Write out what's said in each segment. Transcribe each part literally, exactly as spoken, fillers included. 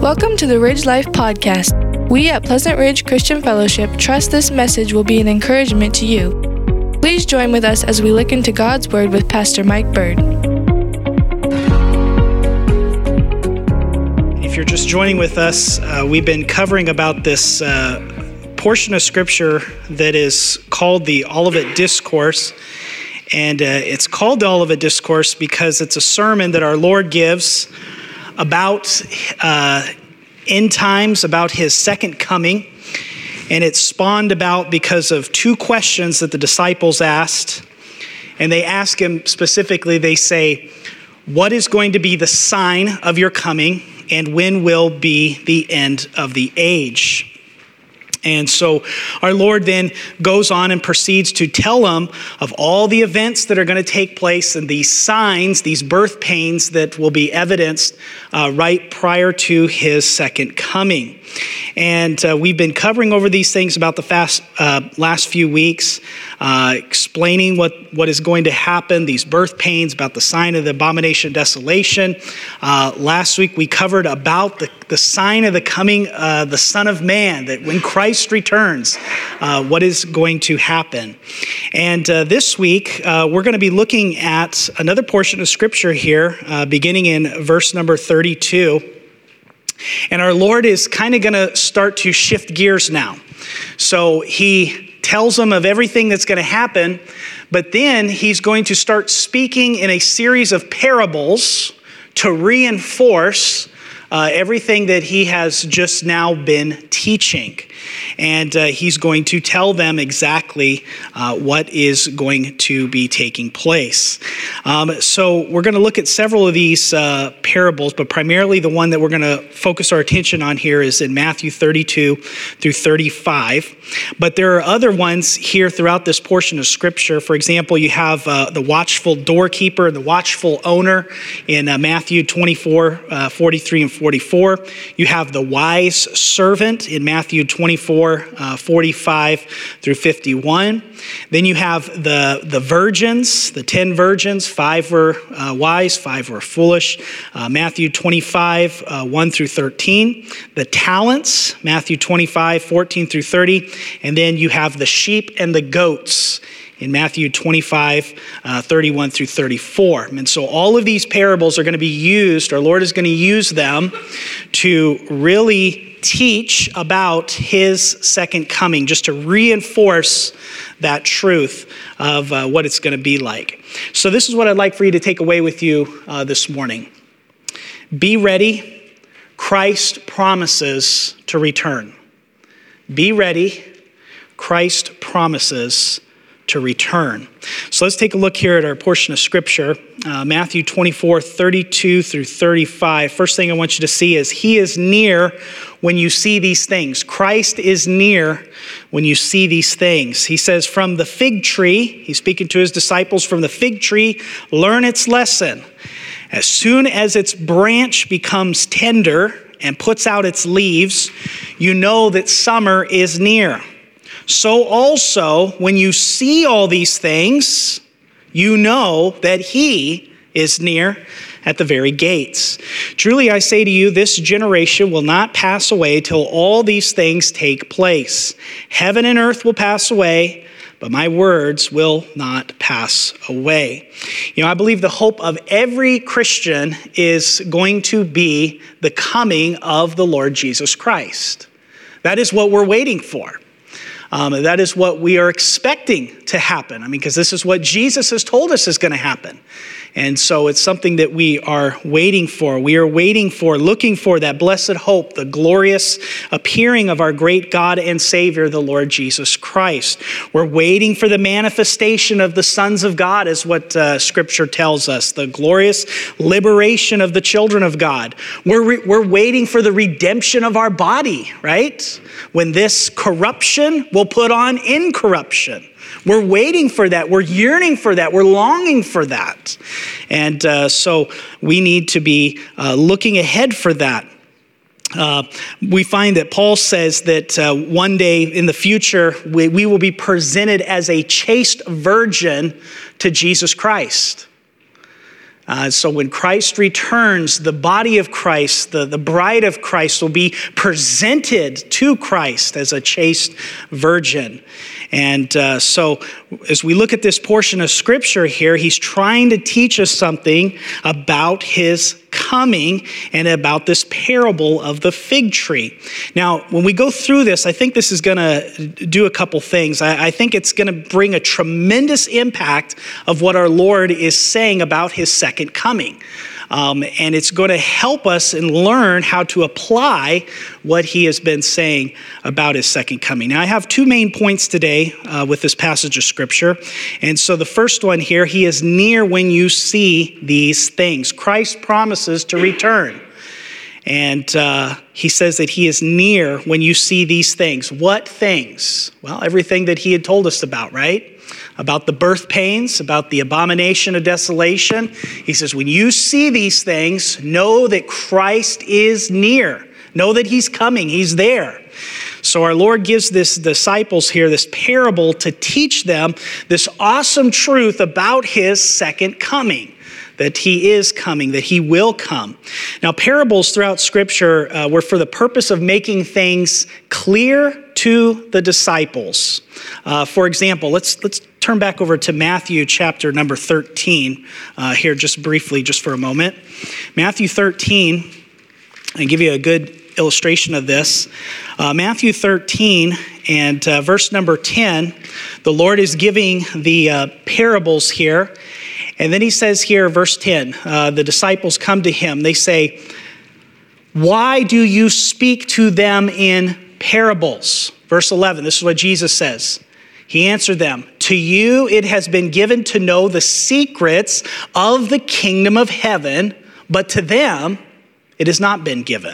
Welcome to the Ridge Life Podcast. We at Pleasant Ridge Christian Fellowship trust this message will be an encouragement to you. Please join with us as we look into God's Word with Pastor Mike Bird. If you're just joining with us, uh, we've been covering about this uh, portion of Scripture that is called the Olivet Discourse. And uh, it's called the Olivet Discourse because it's a sermon that our Lord gives about uh, end times, about his second coming. And it's spawned about because of two questions that the disciples asked. And they ask him specifically, they say, what is going to be the sign of your coming? And when will be the end of the age? And so our Lord then goes on and proceeds to tell them of all the events that are going to take place and these signs, these birth pains that will be evidenced uh, right prior to his second coming. And uh, we've been covering over these things about the fast, uh, last few weeks, uh, explaining what, what is going to happen, these birth pains, about the sign of the abomination of desolation. Uh, last week we covered about the, the sign of the coming, uh, the Son of Man, that when Christ returns, uh, what is going to happen. And uh, this week uh, we're going to be looking at another portion of Scripture here, uh, beginning in verse number thirty-two. And our Lord is kind of going to start to shift gears now. So he tells them of everything that's going to happen, but then he's going to start speaking in a series of parables to reinforce uh, everything that he has just now been teaching. And uh, he's going to tell them exactly uh, what is going to be taking place. Um, so we're going to look at several of these uh, parables, but primarily the one that we're going to focus our attention on here is in Matthew thirty-two through thirty-five. But there are other ones here throughout this portion of Scripture. For example, you have uh, the watchful doorkeeper and the watchful owner in uh, Matthew twenty-four, uh, forty-three and forty-four. You have the wise servant in Matthew twenty-four, uh, forty-five through fifty-one. Then you have the, the virgins, the ten virgins. Five were uh, wise, five were foolish. Uh, Matthew twenty-five, uh, one through thirteen. The talents, Matthew twenty-five, fourteen through thirty. And then you have the sheep and the goats in Matthew twenty-five, uh, thirty-one through thirty-four. And so all of these parables are going to be used, our Lord is going to use them to really teach about his second coming, just to reinforce that truth of uh, what it's going to be like. So this is what I'd like for you to take away with you uh, this morning. Be ready. Christ promises to return. Be ready. Christ promises to return. So let's take a look here at our portion of Scripture, uh, Matthew twenty-four, thirty-two through thirty-five. First thing I want you to see is he is near when you see these things. Christ is near when you see these things. He says, from the fig tree, he's speaking to his disciples, from the fig tree, learn its lesson. As soon as its branch becomes tender and puts out its leaves, you know that summer is near. So also, when you see all these things, you know that he is near at the very gates. Truly, I say to you, this generation will not pass away till all these things take place. Heaven and earth will pass away, but my words will not pass away. You know, I believe the hope of every Christian is going to be the coming of the Lord Jesus Christ. That is what we're waiting for. Um, that is what we are expecting to happen. I mean, because this is what Jesus has told us is going to happen. And so it's something that we are waiting for. We are waiting for, looking for that blessed hope, the glorious appearing of our great God and Savior, the Lord Jesus Christ. We're waiting for the manifestation of the sons of God, is what uh, Scripture tells us, the glorious liberation of the children of God. We're, re- we're waiting for the redemption of our body, right? When this corruption will put on incorruption. We're waiting for that. We're yearning for that. We're longing for that. And uh, so we need to be uh, looking ahead for that. Uh, we find that Paul says that uh, one day in the future, we, we will be presented as a chaste virgin to Jesus Christ. Uh, so when Christ returns, the body of Christ, the, the bride of Christ will be presented to Christ as a chaste virgin. And uh, so as we look at this portion of scripture here, he's trying to teach us something about his coming and about this parable of the fig tree. Now, when we go through this, I think this is going to do a couple things. I, I think it's going to bring a tremendous impact of what our Lord is saying about his second coming. Um, and it's going to help us and learn how to apply what he has been saying about his second coming. Now, I have two main points today uh, with this passage of scripture. And so the first one here, he is near when you see these things. Christ promises to return. And uh, he says that he is near when you see these things. What things? Well, everything that he had told us about, right? About the birth pains, about the abomination of desolation. He says, when you see these things, know that Christ is near. Know that he's coming, he's there. So our Lord gives this disciples here this parable to teach them this awesome truth about his second coming. That he is coming, that he will come. Now, parables throughout Scripture uh, were for the purpose of making things clear to the disciples. Uh, for example, let's let's turn back over to Matthew chapter number thirteen uh, here just briefly, just for a moment. Matthew thirteen, I'll give you a good illustration of this. Uh, Matthew thirteen and uh, verse number ten, the Lord is giving the uh, parables here. And then he says here, verse ten, uh, the disciples come to him. They say, why do you speak to them in parables? Verse eleven, this is what Jesus says. He answered them, to you it has been given to know the secrets of the kingdom of heaven, but to them it has not been given.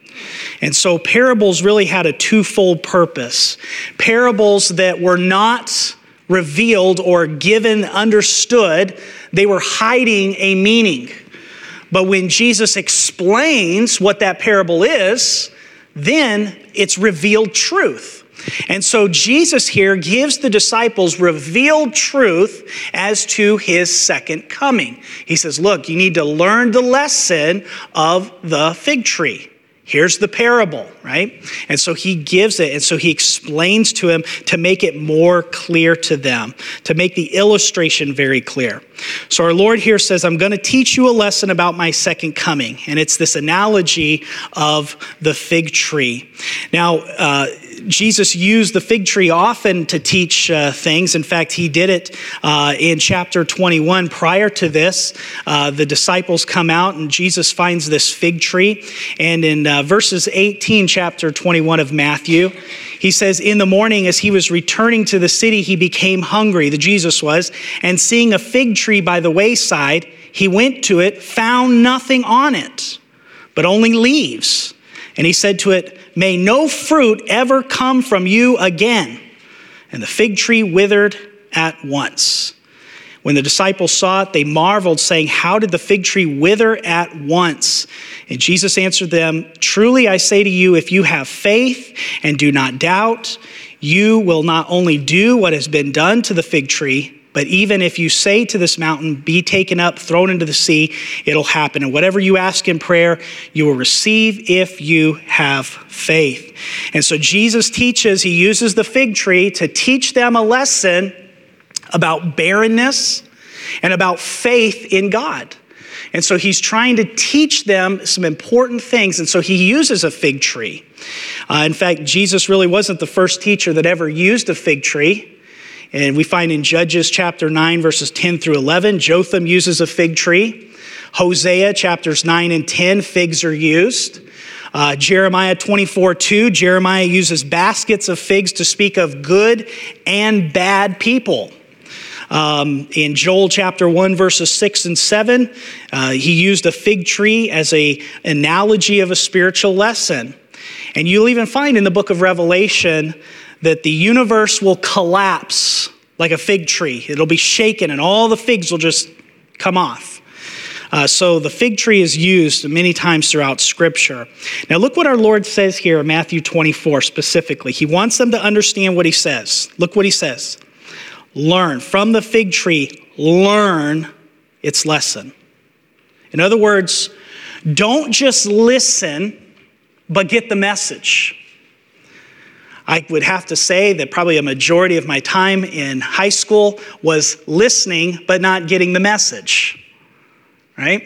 And so parables really had a twofold purpose. Parables that were not revealed or given, understood, they were hiding a meaning. But when Jesus explains what that parable is, then it's revealed truth. And so Jesus here gives the disciples revealed truth as to his second coming. He says, look, you need to learn the lesson of the fig tree. Here's the parable, right? And so he gives it, and so he explains to him to make it more clear to them, to make the illustration very clear. So our Lord here says, I'm going to teach you a lesson about my second coming. And it's this analogy of the fig tree. Now, uh, Jesus used the fig tree often to teach uh, things. In fact, he did it uh, in chapter twenty-one. Prior to this, uh, the disciples come out and Jesus finds this fig tree. And in uh, verses eighteen, chapter twenty-one of Matthew, he says, in the morning as he was returning to the city, he became hungry, the Jesus was, and seeing a fig tree by the wayside, he went to it, found nothing on it, but only leaves. And he said to it, may no fruit ever come from you again. And the fig tree withered at once. When the disciples saw it, they marveled, saying, how did the fig tree wither at once? And Jesus answered them, truly I say to you, if you have faith and do not doubt, you will not only do what has been done to the fig tree, but even if you say to this mountain, be taken up, thrown into the sea, it'll happen. And whatever you ask in prayer, you will receive if you have faith. And so Jesus teaches, he uses the fig tree to teach them a lesson about barrenness and about faith in God. And so he's trying to teach them some important things. And so he uses a fig tree. Uh, in fact, Jesus really wasn't the first teacher that ever used a fig tree. And we find in Judges chapter nine, verses ten through eleven, Jotham uses a fig tree. Hosea chapters nine and ten, figs are used. Uh, Jeremiah twenty-four two, Jeremiah uses baskets of figs to speak of good and bad people. Um, in Joel chapter one, verses six and seven, uh, he used a fig tree as an analogy of a spiritual lesson. And you'll even find in the book of Revelation that the universe will collapse like a fig tree. It'll be shaken and all the figs will just come off. Uh, so the fig tree is used many times throughout Scripture. Now look what our Lord says here in Matthew twenty-four specifically. He wants them to understand what he says. Look what he says. Learn from the fig tree, learn its lesson. In other words, don't just listen, but get the message. I would have to say that probably a majority of my time in high school was listening, but not getting the message, right?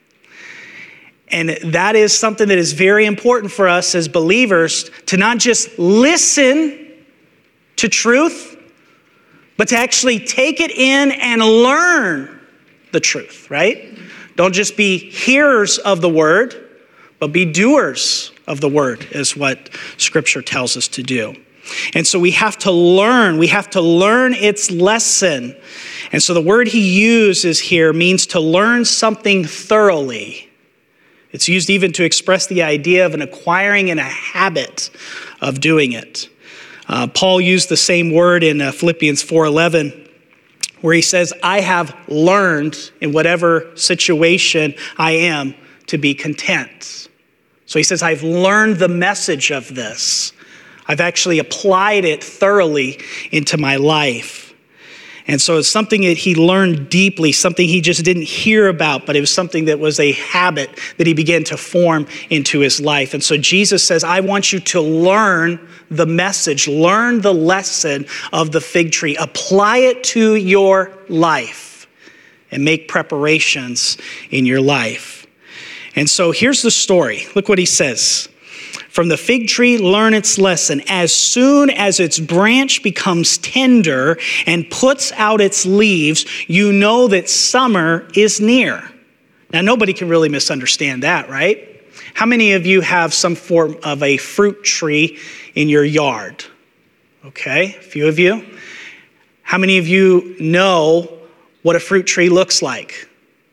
And that is something that is very important for us as believers, to not just listen to truth, but to actually take it in and learn the truth, right? Don't just be hearers of the word, but be doers of the word, is what Scripture tells us to do. And so we have to learn. We have to learn its lesson. And so the word he uses here means to learn something thoroughly. It's used even to express the idea of an acquiring and a habit of doing it. Uh, Paul used the same word in uh, Philippians four eleven, where he says, I have learned in whatever situation I am to be content. So he says, I've learned the message of this. I've actually applied it thoroughly into my life. And so it's something that he learned deeply, something he just didn't hear about, but it was something that was a habit that he began to form into his life. And so Jesus says, I want you to learn the message, learn the lesson of the fig tree, apply it to your life, and make preparations in your life. And so here's the story. Look what he says. From the fig tree, learn its lesson. As soon as its branch becomes tender and puts out its leaves, you know that summer is near. Now, nobody can really misunderstand that, right? How many of you have some form of a fruit tree in your yard? Okay, a few of you. How many of you know what a fruit tree looks like?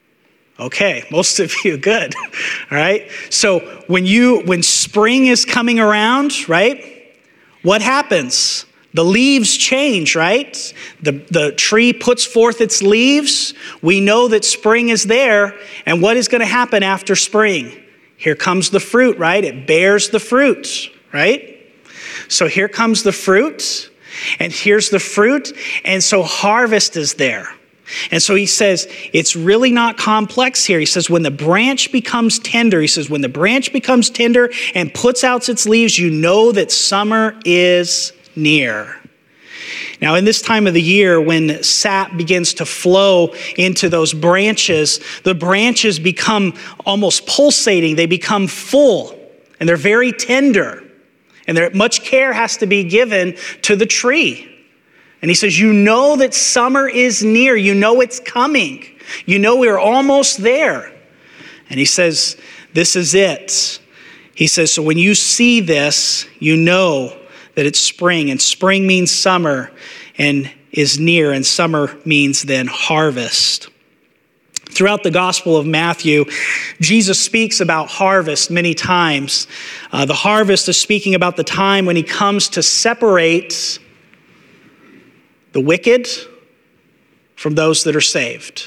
Okay, most of you, good. All right. So when you when spring is coming around, right? What happens? The leaves change, right? The, the tree puts forth its leaves. We know that spring is there. And what is going to happen after spring? Here comes the fruit, right? It bears the fruit, right? So here comes the fruit, and here's the fruit. And so harvest is there. And so he says, it's really not complex here. He says, when the branch becomes tender, he says, when the branch becomes tender and puts out its leaves, you know that summer is near. Now, in this time of the year, when sap begins to flow into those branches, the branches become almost pulsating. They become full, and they're very tender. And there, much care has to be given to the tree. And he says, you know that summer is near. You know it's coming. You know we're almost there. And he says, this is it. He says, so when you see this, you know that it's spring. And spring means summer and is near. And summer means then harvest. Throughout the Gospel of Matthew, Jesus speaks about harvest many times. Uh, the harvest is speaking about the time when he comes to separate the wicked from those that are saved.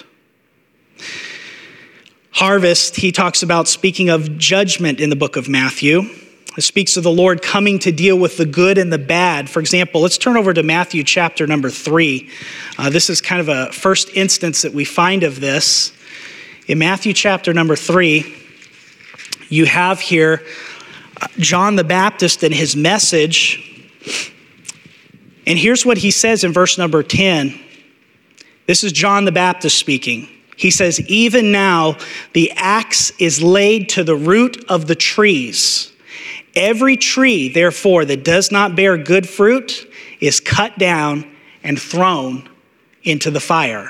Harvest, he talks about speaking of judgment in the book of Matthew. It speaks of the Lord coming to deal with the good and the bad. For example, let's turn over to Matthew chapter number three. Uh, this is kind of a first instance that we find of this. In Matthew chapter number three, you have here John the Baptist and his message. And here's what he says in verse number ten. This is John the Baptist speaking. He says, even now the axe is laid to the root of the trees. Every tree, therefore, that does not bear good fruit is cut down and thrown into the fire.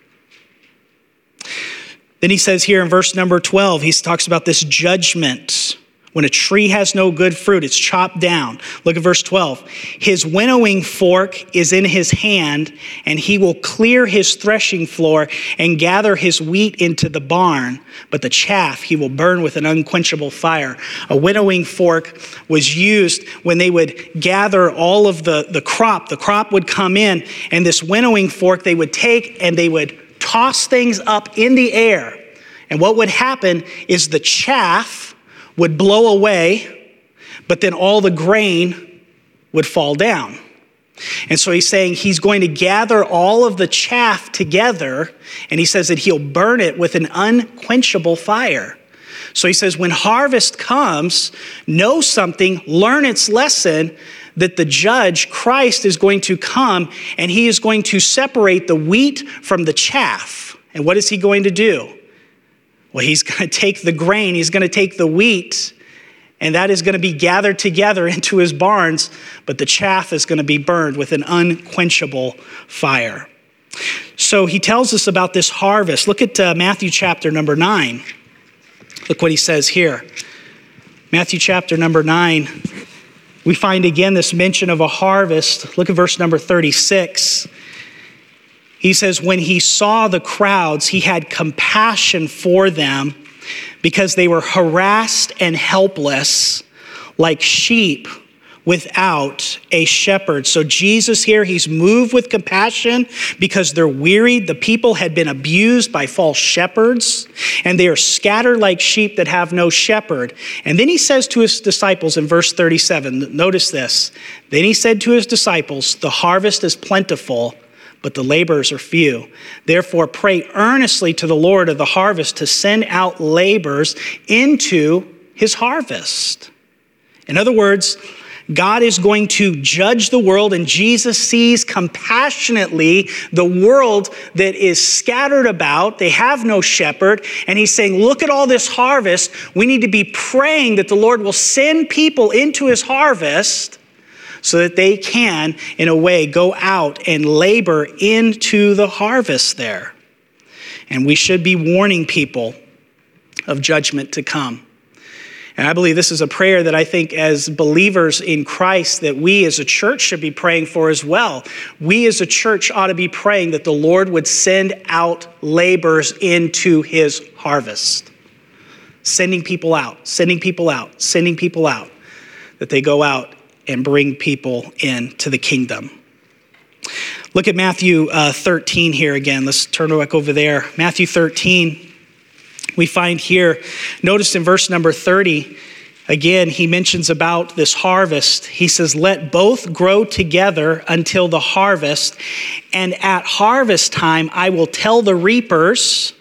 Then he says here in verse number twelve, he talks about this judgment. When a tree has no good fruit, it's chopped down. Look at verse twelve. His winnowing fork is in his hand, and he will clear his threshing floor and gather his wheat into the barn. But the chaff he will burn with an unquenchable fire. A winnowing fork was used when they would gather all of the, the crop. The crop would come in, and this winnowing fork they would take and they would toss things up in the air. And what would happen is the chaff would blow away, but then all the grain would fall down. And so he's saying he's going to gather all of the chaff together, and he says that he'll burn it with an unquenchable fire. So he says when harvest comes, know something, learn its lesson, that the judge, Christ, is going to come and he is going to separate the wheat from the chaff. And what is he going to do? Well, he's going to take the grain, he's going to take the wheat, and that is going to be gathered together into his barns, but the chaff is going to be burned with an unquenchable fire. So he tells us about this harvest. Look at uh, Matthew chapter number nine. Look what he says here. Matthew chapter number nine, we find again this mention of a harvest. Look at verse number thirty-six. He says, when he saw the crowds, he had compassion for them because they were harassed and helpless like sheep without a shepherd. So Jesus here, he's moved with compassion because they're wearied. The people had been abused by false shepherds, and they are scattered like sheep that have no shepherd. And then he says to his disciples in verse thirty-seven, notice this. Then he said to his disciples, the harvest is plentiful, but the laborers are few. Therefore, pray earnestly to the Lord of the harvest to send out laborers into his harvest. In other words, God is going to judge the world, and Jesus sees compassionately the world that is scattered about. They have no shepherd, and he's saying, look at all this harvest. We need to be praying that the Lord will send people into his harvest so that they can, in a way, go out and labor into the harvest there. And we should be warning people of judgment to come. And I believe this is a prayer that I think as believers in Christ that we as a church should be praying for as well. We as a church ought to be praying that the Lord would send out laborers into his harvest. Sending people out, sending people out, sending people out, that they go out and bring people into the kingdom. Look at Matthew uh, thirteen here again. Let's turn back over there. Matthew thirteen. We find here, notice in verse number thirty, again, he mentions about this harvest. He says, let both grow together until the harvest, and at harvest time I will tell the reapers,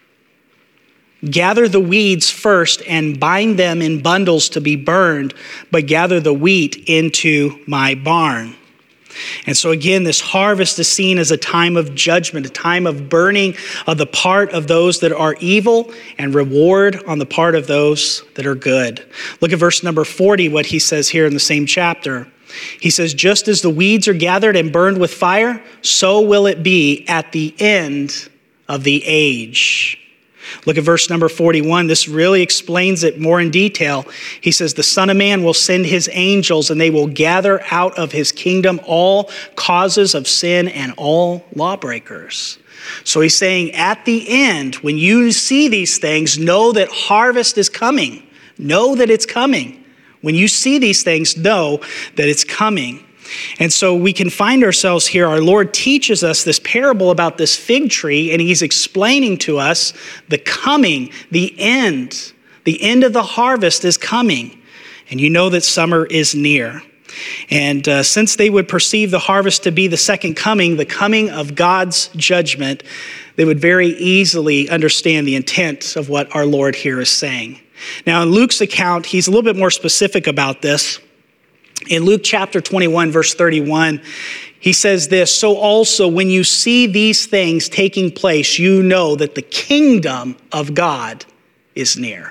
gather the weeds first and bind them in bundles to be burned, but gather the wheat into my barn. And so again, this harvest is seen as a time of judgment, a time of burning of the part of those that are evil and reward on the part of those that are good. Look at verse number forty, what he says here in the same chapter. He says, just as the weeds are gathered and burned with fire, so will it be at the end of the age. Look at verse number forty-one. This really explains it more in detail. He says, the Son of Man will send his angels, and they will gather out of his kingdom all causes of sin and all lawbreakers. So he's saying at the end, when you see these things, know that harvest is coming. Know that it's coming. When you see these things, know that it's coming. And so we can find ourselves here. Our Lord teaches us this parable about this fig tree, and he's explaining to us the coming, the end. The end of the harvest is coming, and you know that summer is near. And uh, since they would perceive the harvest to be the second coming, the coming of God's judgment, they would very easily understand the intent of what our Lord here is saying. Now, in Luke's account, he's a little bit more specific about this. In Luke chapter twenty-one, verse thirty-one, he says this, so also when you see these things taking place, you know that the kingdom of God is near.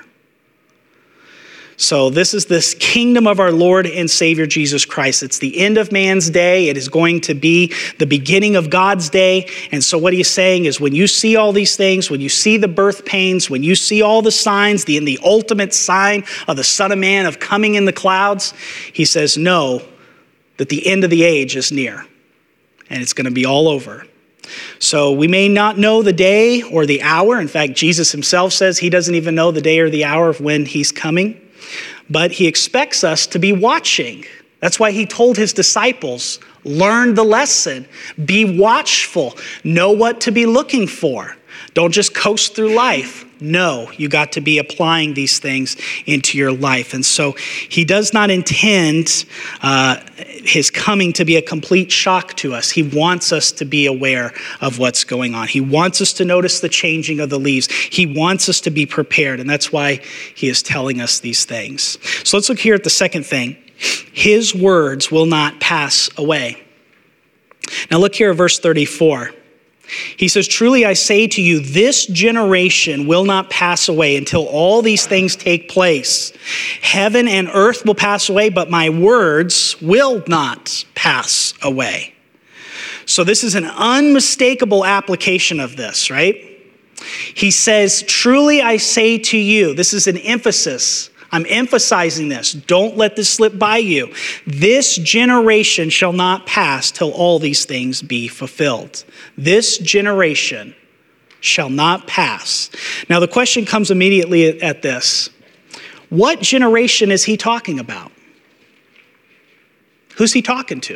So this is this kingdom of our Lord and Savior Jesus Christ. It's the end of man's day. It is going to be the beginning of God's day. And so what he's saying is when you see all these things, when you see the birth pains, when you see all the signs, the, the ultimate sign of the Son of Man of coming in the clouds, he says, know that the end of the age is near and it's going to be all over. So we may not know the day or the hour. In fact, Jesus himself says he doesn't even know the day or the hour of when he's coming. But he expects us to be watching. That's why he told his disciples, learn the lesson, be watchful, know what to be looking for. Don't just coast through life. No, you got to be applying these things into your life. And so he does not intend uh, his coming to be a complete shock to us. He wants us to be aware of what's going on. He wants us to notice the changing of the leaves. He wants us to be prepared. And that's why he is telling us these things. So let's look here at the second thing. His words will not pass away. Now look here at verse thirty-four. He says, truly I say to you, this generation will not pass away until all these things take place. Heaven and earth will pass away, but my words will not pass away. So this is an unmistakable application of this, right? He says, truly I say to you, this is an emphasis. I'm emphasizing this. Don't let this slip by you. This generation shall not pass till all these things be fulfilled. This generation shall not pass. Now the question comes immediately at this. What generation is he talking about? Who's he talking to?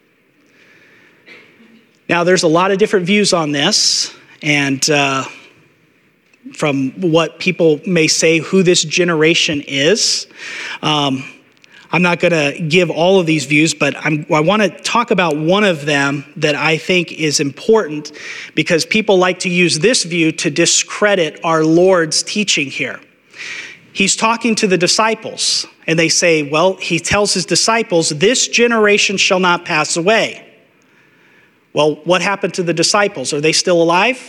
Now there's a lot of different views on this, and uh, from what people may say who this generation is. Um, I'm not going to give all of these views, but I'm, I want to talk about one of them that I think is important because people like to use this view to discredit our Lord's teaching here. He's talking to the disciples, and they say, well, he tells his disciples, this generation shall not pass away. Well, what happened to the disciples? Are they still alive?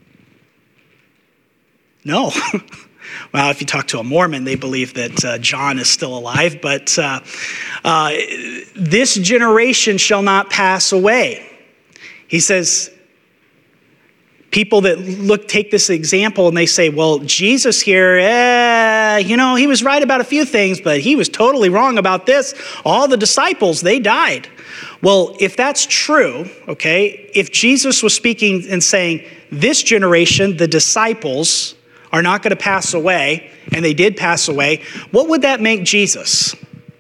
No. Well, if you talk to a Mormon, they believe that uh, John is still alive, but uh, uh, this generation shall not pass away. He says, people that look take this example and they say, well, Jesus here, eh, you know, he was right about a few things, but he was totally wrong about this. All the disciples, they died. Well, if that's true, okay, if Jesus was speaking and saying, this generation, the disciples, are not going to pass away, and they did pass away, what would that make Jesus?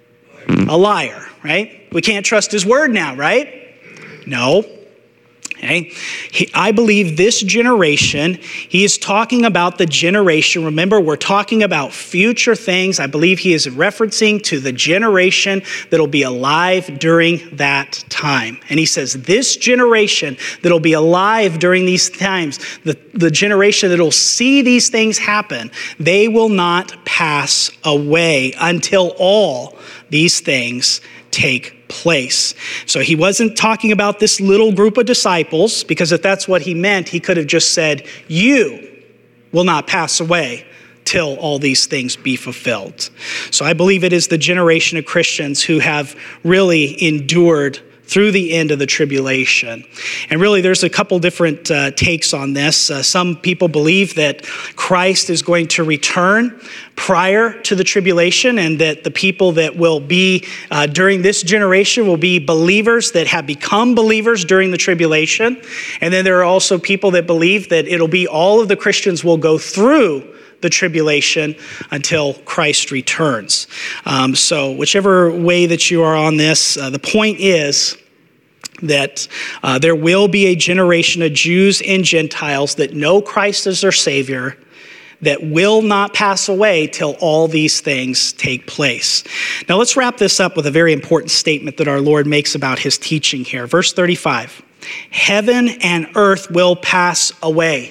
A liar, right? We can't trust his word now, right? No. Okay. He, I believe this generation, he is talking about the generation. Remember, we're talking about future things. I believe he is referencing to the generation that'll be alive during that time. And he says, this generation that'll be alive during these times, the, the generation that'll see these things happen, they will not pass away until all these things take place. So he wasn't talking about this little group of disciples, because if that's what he meant, he could have just said, you will not pass away till all these things be fulfilled. So I believe it is the generation of Christians who have really endured through the end of the tribulation. And really, there's a couple different uh, takes on this. Uh, some people believe that Christ is going to return prior to the tribulation, and that the people that will be uh, during this generation will be believers that have become believers during the tribulation. And then there are also people that believe that it'll be all of the Christians will go through the tribulation until Christ returns. Um, so whichever way that you are on this, uh, the point is that uh, there will be a generation of Jews and Gentiles that know Christ as their Savior, that will not pass away till all these things take place. Now let's wrap this up with a very important statement that our Lord makes about his teaching here. Verse thirty-five, heaven and earth will pass away.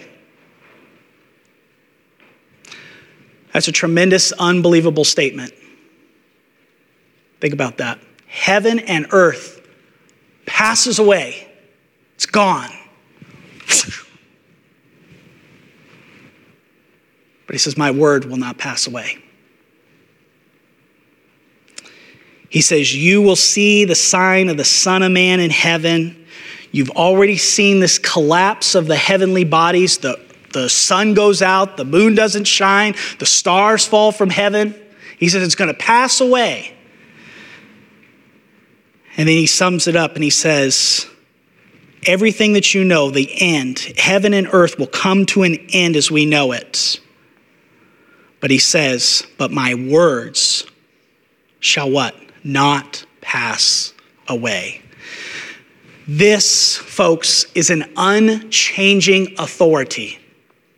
That's a tremendous, unbelievable statement. Think about that. Heaven and earth passes away. It's gone. But he says, my word will not pass away. He says, you will see the sign of the Son of Man in heaven. You've already seen this collapse of the heavenly bodies. The The sun goes out, the moon doesn't shine, the stars fall from heaven. He says it's going to pass away. And then he sums it up and he says, everything that you know, the end, heaven and earth will come to an end as we know it. But he says, but my words shall what? Not pass away. This, folks, is an unchanging authority.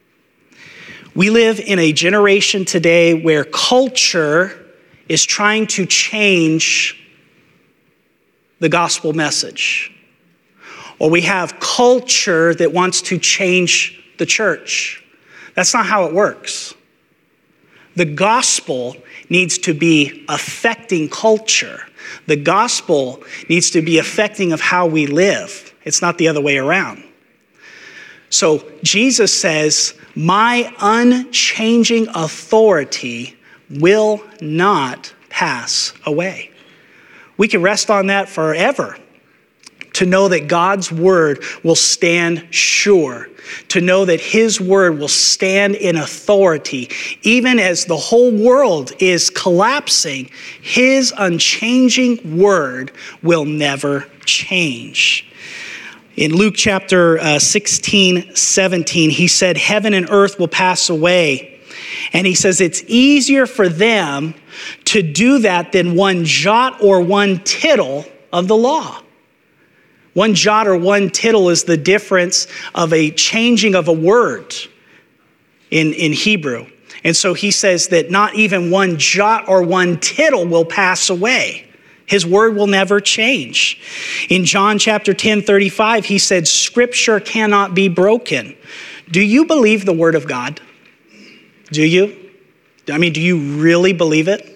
We live in a generation today where culture is trying to change the gospel message. Or we have culture that wants to change the church. That's not how it works. The gospel needs to be affecting culture. The gospel needs to be affecting of how we live. It's not the other way around. So Jesus says, my unchanging authority will not pass away. We can rest on that forever, to know that God's word will stand sure, to know that his word will stand in authority. Even as the whole world is collapsing, his unchanging word will never change. In Luke chapter uh, sixteen, seventeen, he said, heaven and earth will pass away. And he says it's easier for them to do that than one jot or one tittle of the law. One jot or one tittle is the difference of a changing of a word in, in Hebrew. And so he says that not even one jot or one tittle will pass away. His word will never change. In John chapter ten, thirty-five, he said, Scripture cannot be broken. Do you believe the word of God? Do you? I mean, do you really believe it?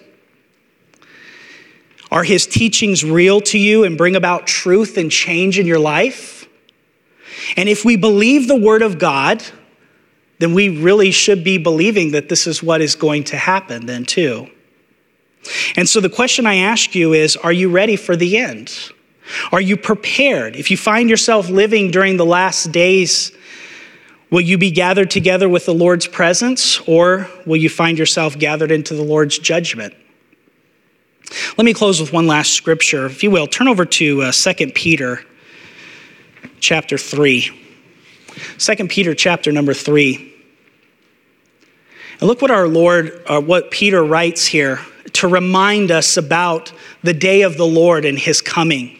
Are his teachings real to you and bring about truth and change in your life? And if we believe the word of God, then we really should be believing that this is what is going to happen then too. And so the question I ask you is, are you ready for the end? Are you prepared? If you find yourself living during the last days, will you be gathered together with the Lord's presence, or will you find yourself gathered into the Lord's judgment? Let me close with one last scripture. If you will, turn over to uh, Second Peter chapter three. Second Peter chapter number three. And look what our Lord, or what Peter writes here to remind us about the day of the Lord and his coming.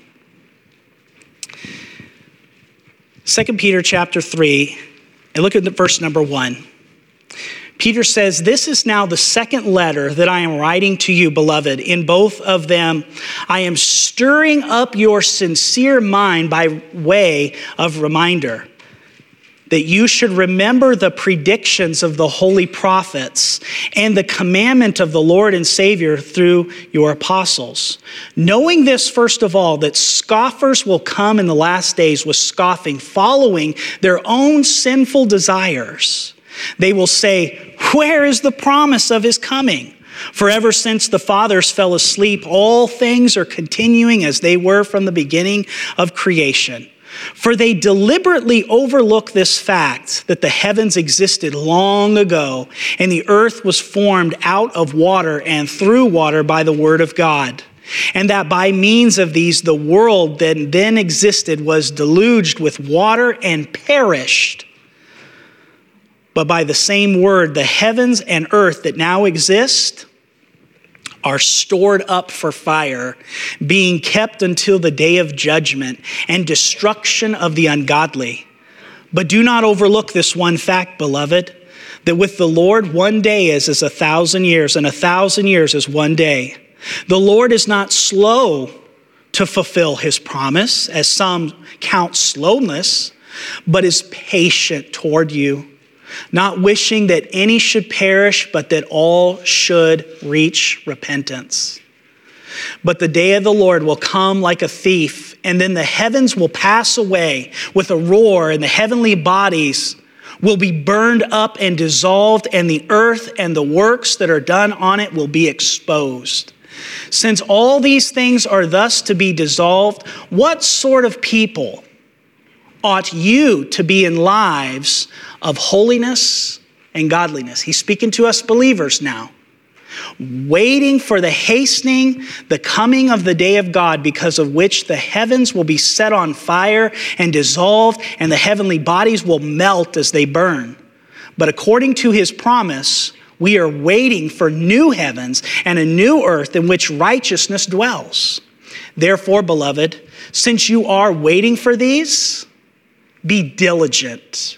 Second Peter chapter three, and look at the verse number one. Peter says, this is now the second letter that I am writing to you, beloved. In both of them, I am stirring up your sincere mind by way of reminder, that you should remember the predictions of the holy prophets and the commandment of the Lord and Savior through your apostles. Knowing this, first of all, that scoffers will come in the last days with scoffing, following their own sinful desires. They will say, where is the promise of his coming? For ever since the fathers fell asleep, all things are continuing as they were from the beginning of creation. For they deliberately overlook this fact that the heavens existed long ago, and the earth was formed out of water and through water by the word of God. And that by means of these, the world that then existed was deluged with water and perished. But by the same word, the heavens and earth that now exist are stored up for fire, being kept until the day of judgment and destruction of the ungodly. But do not overlook this one fact, beloved, that with the Lord one day is as a thousand years, and a thousand years is one day. The Lord is not slow to fulfill his promise, as some count slowness, but is patient toward you, not wishing that any should perish, but that all should reach repentance. But the day of the Lord will come like a thief, and then the heavens will pass away with a roar, and the heavenly bodies will be burned up and dissolved, and the earth and the works that are done on it will be exposed. Since all these things are thus to be dissolved, what sort of people ought you to be in lives of holiness and godliness? He's speaking to us believers now. Waiting for the hastening, the coming of the day of God, because of which the heavens will be set on fire and dissolved, and the heavenly bodies will melt as they burn. But according to his promise, we are waiting for new heavens and a new earth in which righteousness dwells. Therefore, beloved, since you are waiting for these, be diligent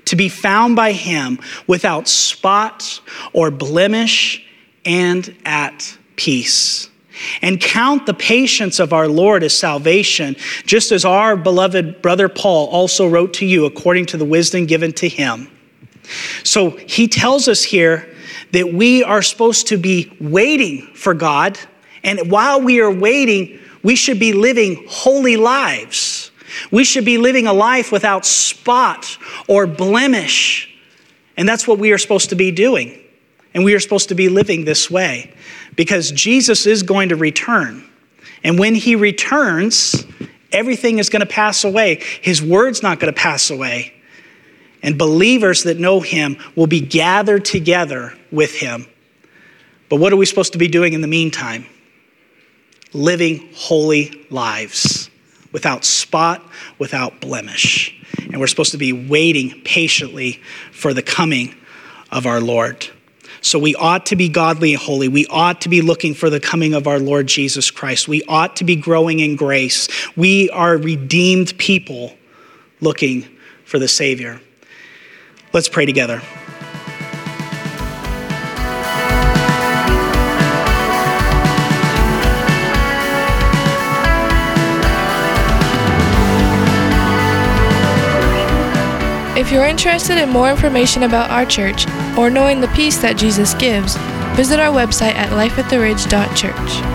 to be found by him without spot or blemish and at peace. And count the patience of our Lord as salvation, just as our beloved brother Paul also wrote to you according to the wisdom given to him. So he tells us here that we are supposed to be waiting for God. And while we are waiting, we should be living holy lives. We should be living a life without spot or blemish. And that's what we are supposed to be doing. And we are supposed to be living this way because Jesus is going to return. And when he returns, everything is going to pass away. His word's not going to pass away. And believers that know him will be gathered together with him. But what are we supposed to be doing in the meantime? Living holy lives without spot, without blemish. And we're supposed to be waiting patiently for the coming of our Lord. So we ought to be godly and holy. We ought to be looking for the coming of our Lord Jesus Christ. We ought to be growing in grace. We are redeemed people looking for the Savior. Let's pray together. If you're interested in more information about our church or knowing the peace that Jesus gives, visit our website at life at the ridge dot church.